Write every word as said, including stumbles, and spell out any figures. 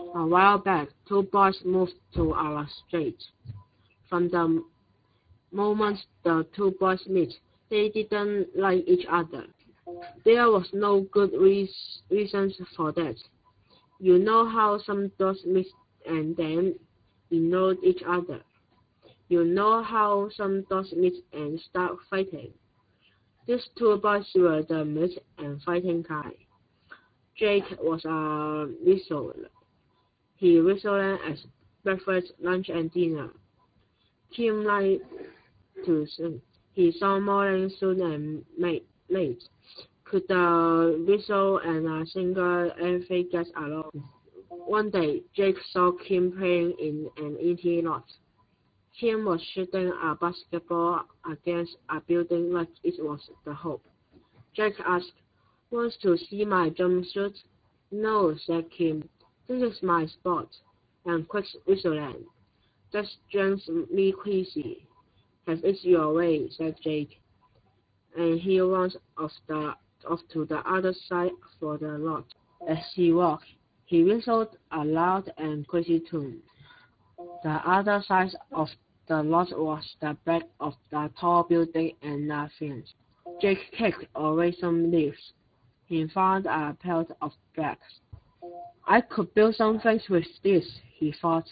A while back, two boys moved to our street. From the moment the two boys met, they didn't like each other. There was no good reason for that. You know how some dogs meet and then ignore each other. You know how some dogs meet and start fighting. These two boys were the meet and fighting kind. Jake was a whistler. He whistled at breakfast, lunch, and dinner. Kim liked to sing. He sang morning soon and late. Could the whistle and a singer ever get along? One day, Jake saw Kim playing in an empty lot. Kim was shooting a basketball against a building like it was the hoop. Jake asked, "Wants to see my jumpsuit?" "No," said Kim. "This is my spot." And quit whistling. "That drives me crazy." "Have it your way," said Jake. And he ran off, the, off to the other side for the lot. As he walked, he whistled a loud and crazy tune. The other side of the lot was the back of the tall building and nothing. Jake kicked away some leaves. He found a pile of bricks. "I could build some things with this," he thought.